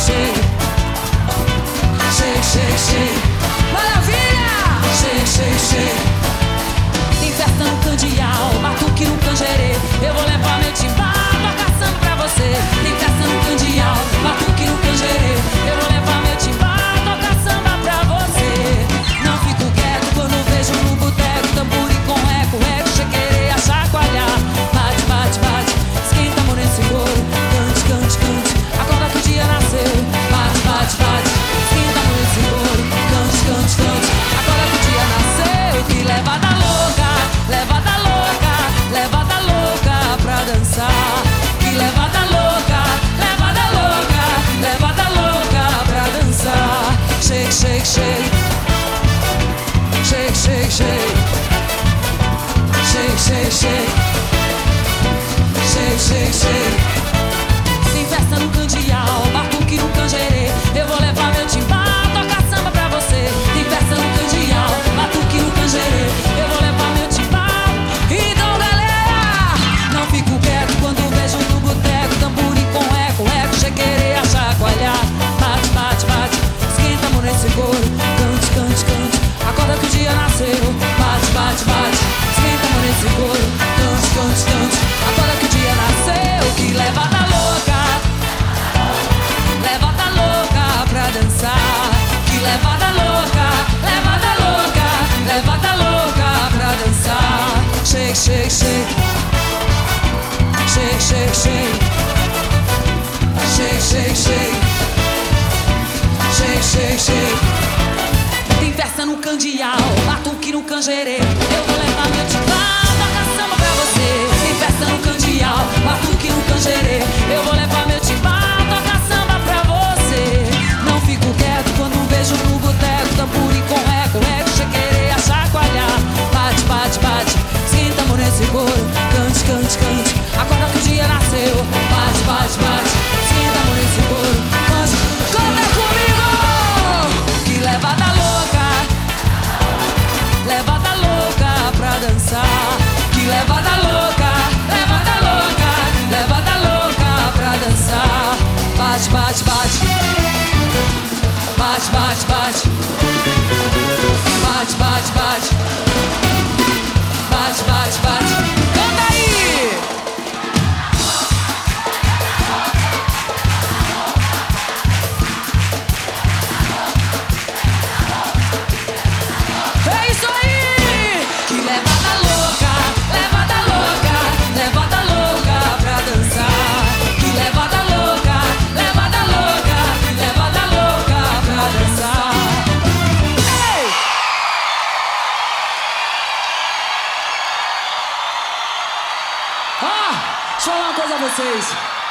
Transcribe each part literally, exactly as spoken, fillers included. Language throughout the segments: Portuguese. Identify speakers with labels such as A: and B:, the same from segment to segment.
A: shake. Shake, shake, shake. Maravilha! Shake, shake, shake. Tem festa no candial, batuque no canjerê. Eu vou levar meu timbal, tocar samba pra você. Tem festa no candial, batuque no canjerê. Eu vou levar meu timbal, tocar samba pra você. Não fico quieto quando vejo no boteco tambor com eco, eco, chequerei a chacoalhar. Bate, bate, bate, esquenta a mão nesse couro. Cante, cante, cante, acorda que o dia nasceu. Bate, bate, bate, esquenta a mão nesse couro. Cante, cante, cante, acorda que o dia nasceu. Que levada louca, levada louca, levada louca pra dançar. Que levada louca, levada louca, levada louca pra dançar. Shake, shake, shake. Shake, shake, shake. Shake, shake, shake. Shake, shake, shake. Tem festa no candial, batuque no canjerê. Eu vou levar meu timbal, tocar samba pra você. Tem festa no candial, batuque no canjerê. Eu vou levar meu timbal. Então galera, não fico quieto quando vejo no boteco tamborim com eco, eco, chequerei a chacoalhar. Bate, bate, bate, esquenta a mão nesse couro. Cante, cante, cante, acorda que o dia nasceu. Bate, bate, bate, esquenta a mão nesse couro. Cante, cante, cante, acorda que o dia nasceu. Que levada louca, levada louca pra dançar. Que levada louca, levada louca, levada louca pra dançar. Shake, shake, shake. Shake, shake, shake. Shake, shake, shake. Shake, shake, shake. Tem festa no candial, batuque no canjerê. Eu vou levar meu timbal, tocar samba pra você. Tem festa no candial, batuque no canjerê. Eu vou levar meu timbal, tocar samba pra você. Não fico quieto quando vejo no boteco tamborim com eco, eco, chequerei a chacoalhar. Bate, bate, bate, esquenta a mão nesse couro. Cante, cante, cante, acorda que o dia nasceu. Bate, bate, bate, esquenta a mão nesse couro. Cante, canta comigo! Que levada louca, levada louca pra dançar. Que levada louca, levada louca, levada louca pra dançar. Bate, bate, bate. Bate, bate, bate. Bate, bate, bate. Bate, bate, bate. Canta aí! É isso aí! Que levada louca, levada louca, levada louca pra dançar. Que levada louca, levada louca, levada louca pra dançar. Ei! Ah, deixa eu falar uma coisa a vocês.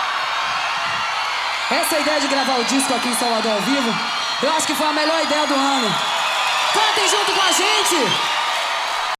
A: Essa ideia de gravar o disco aqui em Salvador ao vivo, eu acho que foi a melhor ideia do ano. Cantem junto com a gente!